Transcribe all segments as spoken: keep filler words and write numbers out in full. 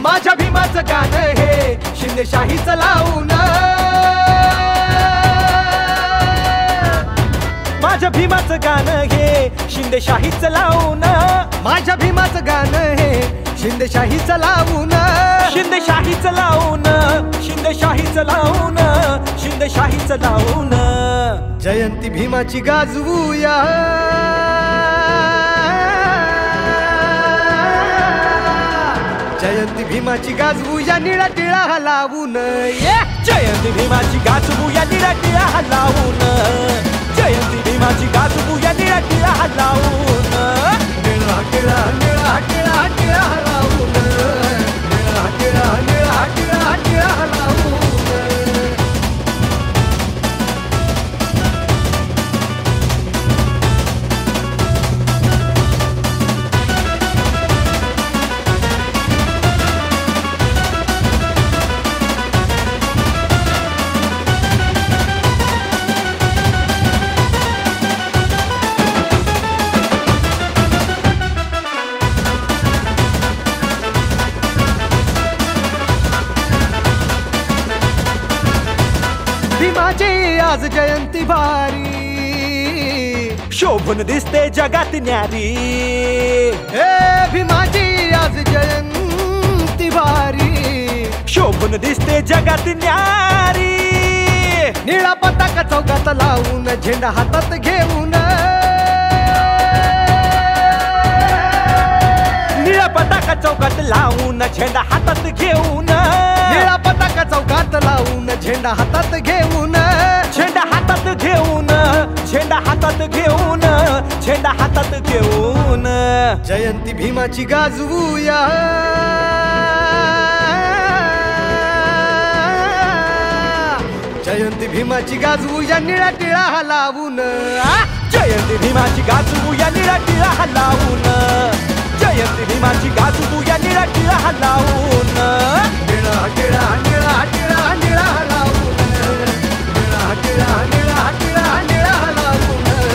माझ्या भीमाचं गाणं हे शिंदेशाहीचं लावून, माझ्या भीमाचं गाणं हे शिंदेशाहीचं लावून, माझ्या भीमाचं गाणं हे शिंदेशाहीचं लावून, शिंदेशाहीचं लावून, शिंदेशाहीचं लावून, शिंदेशाहीचं लावून, जयंती भीमाची गाजवूया, जयंती भीमाची गाजवूया निळा टिळा लावून, जयंती भीमाची गाजवूया निळा टिळा लावून, जयंती भीमाची गाजवूया निळा टिळा लावून, निळा टिळा निळा टिळा टिळा लावून, निळा टिळा निळा टिळा टिळा लावून. भीमाची आज जयंती भारी, शोभून दिसते जगात न्यारी, हे भीमाची आज जयंती भारी, शोभून दिसते जगात न्यारी, निळा पताका चौकात लावून, झेंडा हातात घेऊन, निळा पताका चौकात लावून, झेंडा हातात घेऊन, निळा पताका चौकात लावून, झेंडा हातात घेऊन, झेंडा हातात घेऊन, झेंडा हातात घेऊन, झेंडा हातात घेऊन, जयंती भीमाची गाजवूया, जयंती भीमाची गाजवूया निळा टिळा लावून, जयंती भीमाची गाजवूया निळा टिळा लावून, जयंती भीमाची गाजवूया निळा टिळा लावून, निळा टिळा निळा टिळा निळा लावून, निळा टिळा निळा टिळा निळा लावून.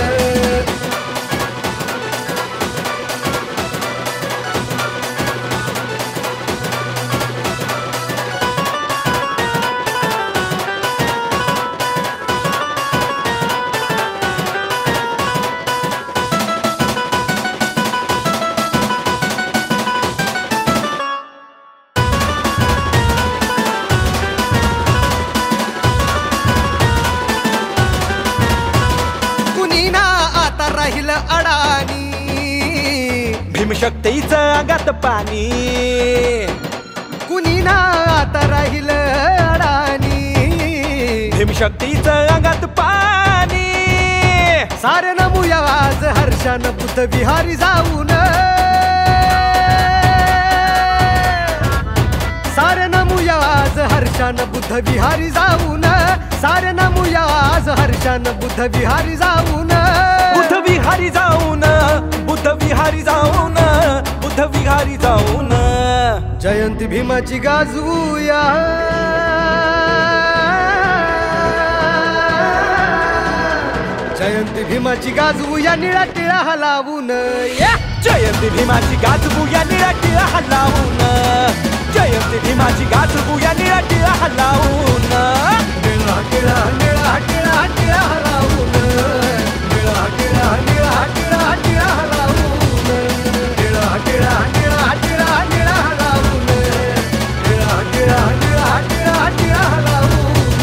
राहिल अडाणी, भीमशक्तीचं अंगात पाणी, कुणी ना आता राहिल अडाणी, भीमशक्तीचं अंगात पाणी, सारे नमूया आज हर्षान बुद्ध विहारी जाऊन, सारे नमूया आज हर्षान बुद्ध विहारी जाऊन, सारे नमूया आज हर्षान बुद्ध विहारी जाऊन, बुद्ध विहारी जाऊन, बुद्ध विहारी जाऊन, बुद्ध विहारी जाऊन, जयंती भीमाची गाजवूया, जयंती भीमाची गाजवूया निळा टिळा लावून, जयंती भीमाची गाजवूया निळा टिळा लावून, जयंती भीमाची गाजवूया निळा टिळा लावून, निळा टिळा निळा टिळा टिळा लावून, निळा टिळा निळा टिळा टिळा लावून, निळा टिळा निळा टिळा निळा लावून, निळा टिळा निळा टिळा टिळा लावून,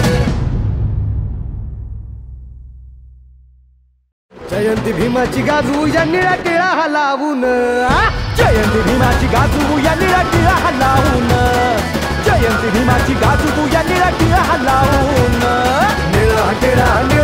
जयंती भीमाची गाजवूया निळा टिळा लावून, जयंती भीमाची गाजवूया निळा टिळा लावून, जयंती भीमाची गाजवूया निळा टिळा लावून, निळा टिळा